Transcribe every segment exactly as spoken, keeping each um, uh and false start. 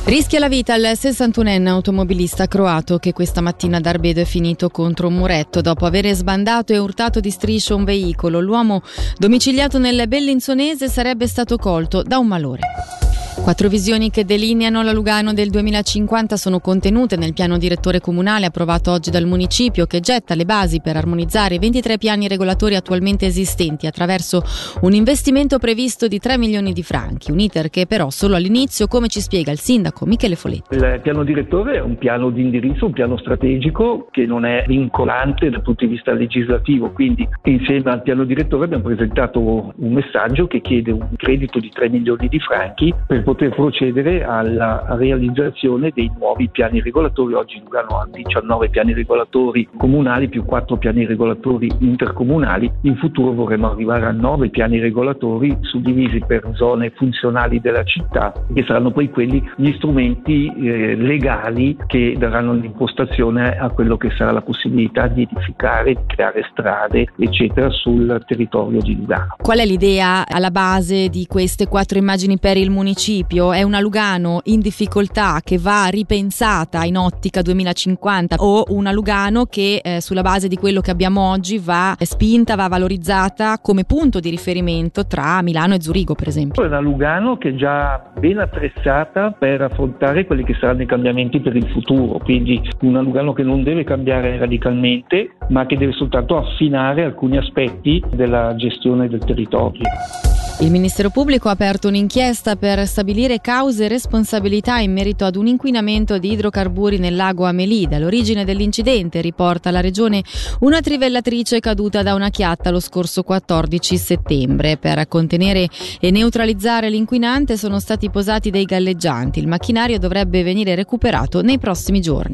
Rischia la vita il sessantunenne automobilista croato che questa mattina ad Arbedo è finito contro un muretto dopo aver sbandato e urtato di striscio un veicolo. L'uomo, domiciliato nel Bellinzonese, sarebbe stato colto da un malore. Quattro visioni che delineano la Lugano del duemilacinquanta sono contenute nel piano direttore comunale approvato oggi dal municipio, che getta le basi per armonizzare ventitré piani regolatori attualmente esistenti attraverso un investimento previsto di tre milioni di franchi, un iter che però solo all'inizio, come ci spiega il sindaco Michele Foletti. Il piano direttore è un piano di indirizzo, un piano strategico che non è vincolante dal punto di vista legislativo, quindi insieme al piano direttore abbiamo presentato un messaggio che chiede un credito di tre milioni di franchi per poter procedere alla realizzazione dei nuovi piani regolatori. Oggi Lugano ha diciannove piani regolatori comunali più quattro piani regolatori intercomunali. In futuro vorremmo arrivare a nove piani regolatori suddivisi per zone funzionali della città, che saranno poi quelli gli strumenti eh, legali che daranno l'impostazione a quello che sarà la possibilità di edificare, di creare strade, eccetera, sul territorio di Lugano. Qual è l'idea alla base di queste quattro immagini per il municipio? È una Lugano in difficoltà che va ripensata in ottica duemilacinquanta o una Lugano che eh, sulla base di quello che abbiamo oggi va spinta, va valorizzata come punto di riferimento tra Milano e Zurigo, per esempio? È una Lugano che è già ben attrezzata per affrontare quelli che saranno i cambiamenti per il futuro, quindi una Lugano che non deve cambiare radicalmente ma che deve soltanto affinare alcuni aspetti della gestione del territorio. Il Ministero Pubblico ha aperto un'inchiesta per stabilire cause e responsabilità in merito ad un inquinamento di idrocarburi nel lago Amelida. All'origine dell'incidente, riporta la Regione, una trivellatrice caduta da una chiatta lo scorso quattordici settembre. Per contenere e neutralizzare l'inquinante sono stati posati dei galleggianti. Il macchinario dovrebbe venire recuperato nei prossimi giorni.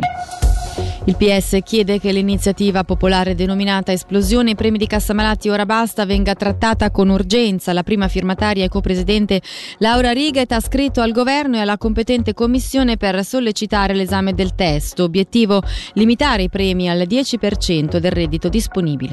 Il P S chiede che l'iniziativa popolare denominata Esplosione Premi di Cassamalati Ora Basta venga trattata con urgenza. La prima firmataria e copresidente Laura Righet ha scritto al governo e alla competente commissione per sollecitare l'esame del testo. Obiettivo: limitare i premi al dieci per cento del reddito disponibile.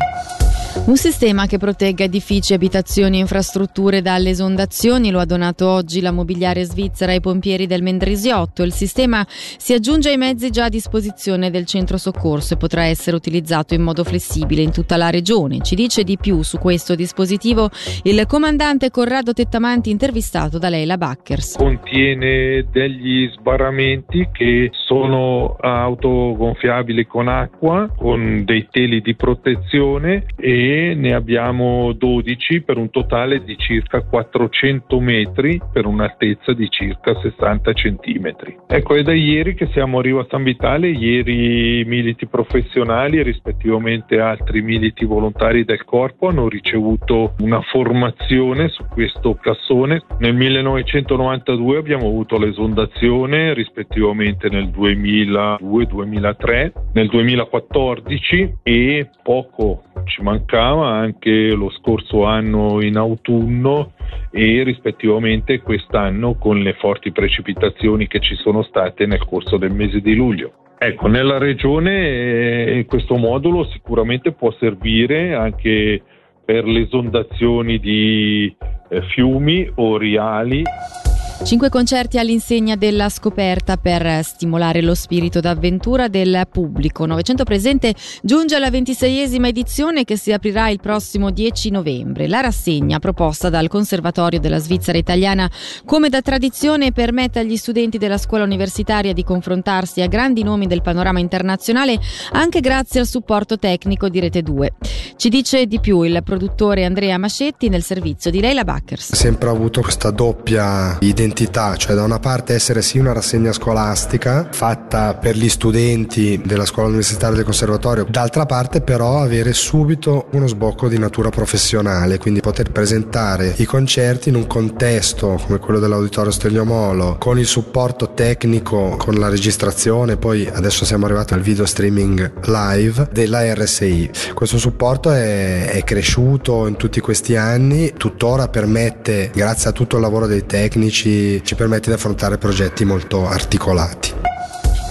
Un sistema che protegga edifici, abitazioni e infrastrutture dalle esondazioni lo ha donato oggi la Mobiliare Svizzera ai pompieri del Mendrisiotto. Il sistema si aggiunge ai mezzi già a disposizione del centro soccorso e potrà essere utilizzato in modo flessibile in tutta la regione. Ci dice di più su questo dispositivo il comandante Corrado Tettamanti, intervistato da Leila Backers. Contiene degli sbarramenti che sono autogonfiabili con acqua, con dei teli di protezione, e ne abbiamo dodici per un totale di circa quattrocento metri per un'altezza di circa sessanta centimetri. Ecco, è da ieri che siamo a Riva San Vitale, ieri militi professionali e rispettivamente altri militi volontari del corpo hanno ricevuto una formazione su questo cassone. Nel millenovecentonovantadue abbiamo avuto l'esondazione, rispettivamente nel duemiladue duemilatré, nel duemilaquattordici e poco ci mancava anche lo scorso anno in autunno e rispettivamente quest'anno con le forti precipitazioni che ci sono state nel corso del mese di luglio. Ecco, nella regione eh, questo modulo sicuramente può servire anche per le esondazioni di eh, fiumi o riali. Cinque concerti all'insegna della scoperta per stimolare lo spirito d'avventura del pubblico. Novecento Presente giunge alla ventiseiesima edizione che si aprirà il prossimo dieci novembre. La rassegna, proposta dal Conservatorio della Svizzera Italiana come da tradizione, permette agli studenti della scuola universitaria di confrontarsi a grandi nomi del panorama internazionale anche grazie al supporto tecnico di Rete due. Ci dice di più il produttore Andrea Mascetti nel servizio di Leila Backers. Sempre avuto questa doppia identità, cioè da una parte essere sì una rassegna scolastica fatta per gli studenti della scuola universitaria del conservatorio, d'altra parte però avere subito uno sbocco di natura professionale, quindi poter presentare i concerti in un contesto come quello dell'Auditorio Stegliomolo, con il supporto tecnico, con la registrazione, poi adesso siamo arrivati al video streaming live della R S I. Questo supporto è, è cresciuto in tutti questi anni, tuttora permette, grazie a tutto il lavoro dei tecnici, ci permette di affrontare progetti molto articolati.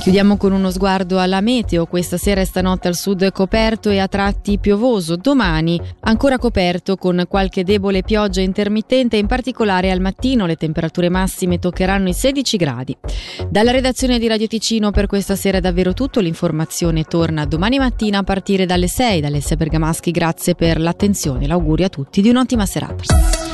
Chiudiamo con uno sguardo alla meteo. Questa sera e stanotte al sud coperto e a tratti piovoso. Domani ancora coperto con qualche debole pioggia intermittente, in particolare al mattino le temperature massime toccheranno i sedici gradi. Dalla redazione di Radio Ticino per questa sera è davvero tutto. L'informazione torna domani mattina a partire dalle sei. Da Alessia Bergamaschi, grazie per l'attenzione. L'augurio a tutti di un'ottima serata.